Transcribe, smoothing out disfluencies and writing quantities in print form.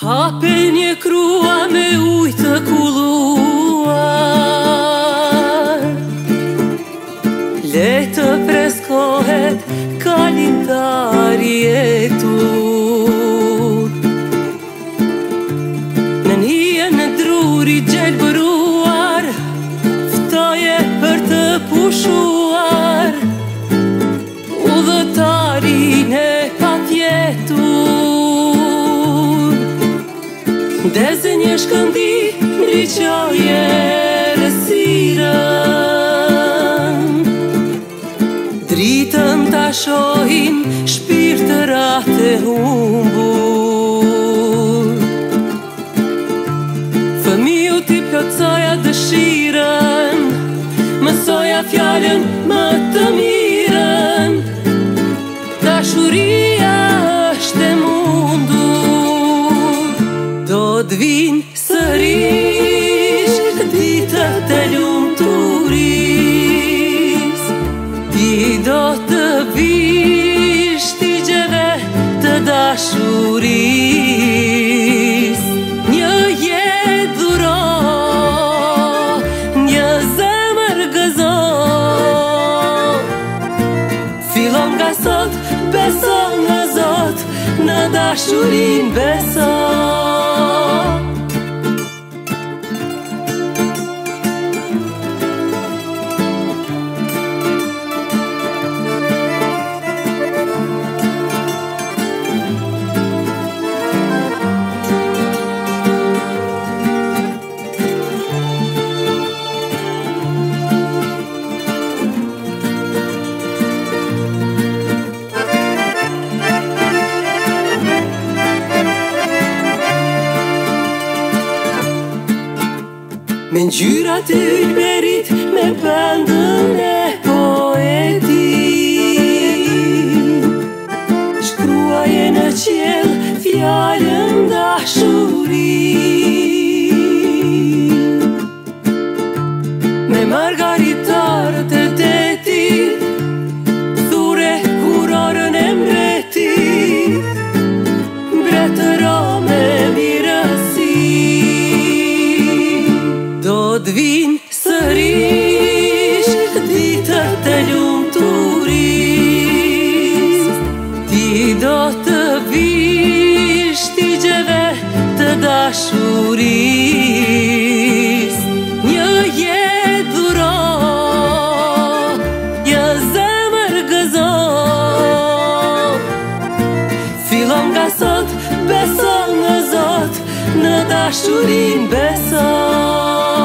Hapenje krua me ujtë të kulluar, le të freskohet kalintari e tur. Në nije në druri gjelbëruar, ftoje për të pushuar udhëtarin e patjetur. Deze një shkëndi ndriqoje rësirën, dritën ta shohin shpirtërat e humbur. Fëmiu ti plotsoja dëshirën, mësoja fjallën më të mirën, dashuria është e mundur. Do t'vin sërish ditët e lumturis, ti do të vish tigjeve të dashuris. Një jetë dhuro, një zemër gëzo, fillon nga sot, beso në Zot, në dashurin beso. Me ngjyrat e ylberit, me pëndën e poetit, shkruaje në qiell fjallën dashuri. Me margaritarët e detit, thure kurorën e mbretit, mbretëro me mirësi. Do t'vin sërish ditët e lumturis, ti do të vish tigjeve të dashuris. Një jetë dhuro, një zemër gëzo, fillon nga sot, beso në Zot, në dashurin beso.